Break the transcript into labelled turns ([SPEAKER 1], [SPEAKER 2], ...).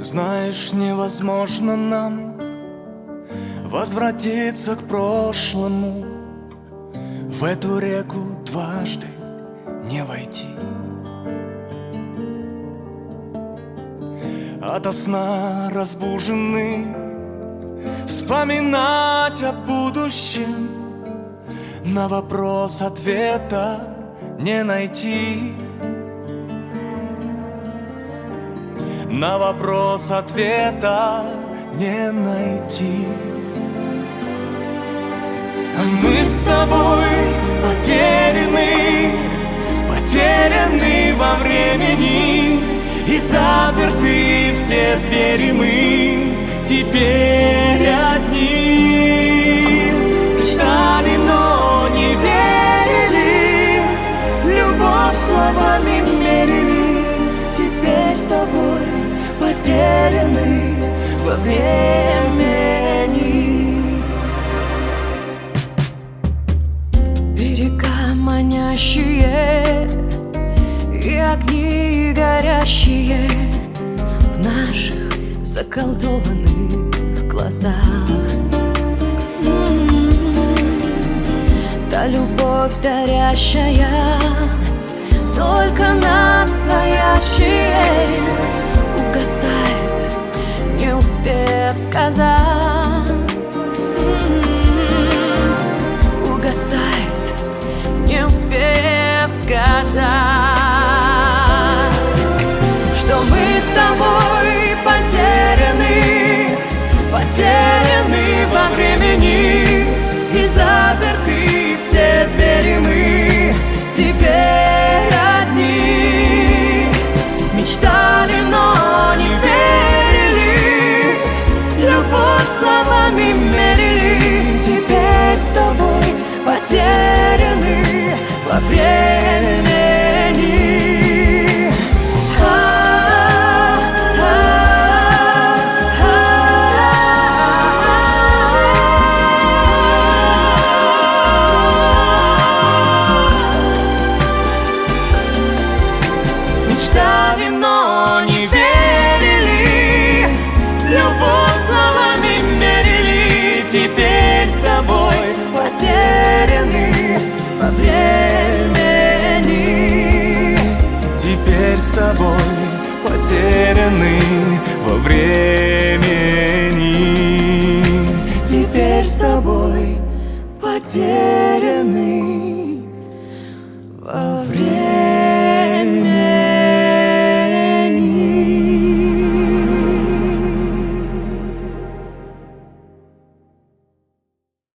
[SPEAKER 1] Знаешь, невозможно нам возвратиться к прошлому, в эту реку дважды не войти. Ото сна разбуженный вспоминать о будущем, на вопрос ответа не найти. На вопрос ответа не найти. Мы с тобой потеряны, потеряны во времени, и заперты все двери мы теперь одни. Мечтали, но не верили, любовь словами мерили. Теперь с тобой потеряны во времени.
[SPEAKER 2] Берега манящие и огни горящие в наших заколдованных глазах. Та любовь дарящая только настоящее угасает, не успев сказать. Угасает, не успев сказать, что мы с тобой потеряны, потеряны во времени, и заперты все двери мы теперь одни. Мечтали, но не верили, любовь словами мерили. Теперь с тобой потеряны во времени.
[SPEAKER 1] Мечтали, но не верили, любовь словами мерили. Теперь с тобой потеряны во времени. Теперь с тобой потеряны во времени. Теперь с тобой потеряны во